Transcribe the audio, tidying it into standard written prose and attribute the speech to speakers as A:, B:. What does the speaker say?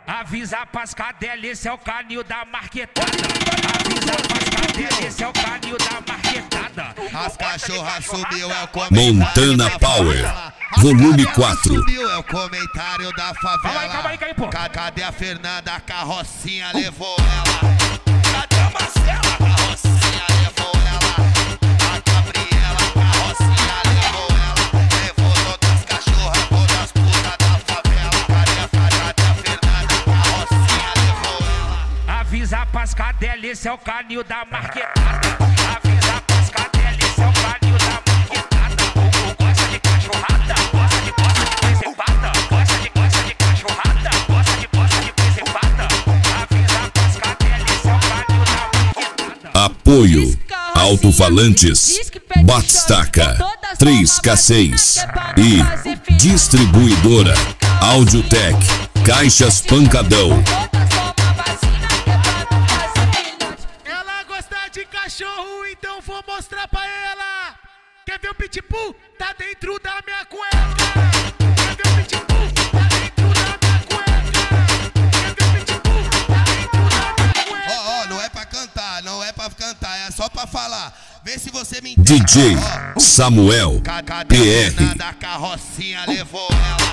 A: Avisa pras cadelas, esse é o canil da marquetada. Avisa pras cadelas, esse é o canil da marquetada.
B: As cachorras subiu, é o comentário
C: Montana Power, volume 4.
B: Subiu, é o comentário da favela.
A: Calma aí, pô.
B: Cadê a Fernanda? A carrocinha levou ela. Cadê a Marcela? A carrocinha levou ela. A Gabriela, a carrocinha levou ela. Levou todas as cachorras, todas as putas da favela. Cadê a Fernanda? A carrocinha levou ela.
A: Avisa pras cadelas, esse é o canil da marquetada. Avisa pras cadelas, esse é o canil da marquetada. O gosta de cachorrada, gosta de preservada. Gosta de cachorrada, gosta de preservada. Avisa pras cadelas, esse é o canil da marquetada.
C: Apoio Alto-Falantes, Batistaca, 3K6 e Distribuidora Audiotech, Caixas Pancadão.
B: Ela gosta de cachorro, então vou mostrar pra ela. Quer ver o pitbull? Tá dentro da minha cueca. Quer ver o pitbull? Tá dentro da minha cueca. Quer ver o pitbull? Tá dentro da minha cueca. Ó, não é pra cantar, não é pra cantar, é só pra falar. Vê se você me entende.
C: DJ Samuel
B: Cadê a
C: PR.
B: Fernanda? A carrocinha levou ela.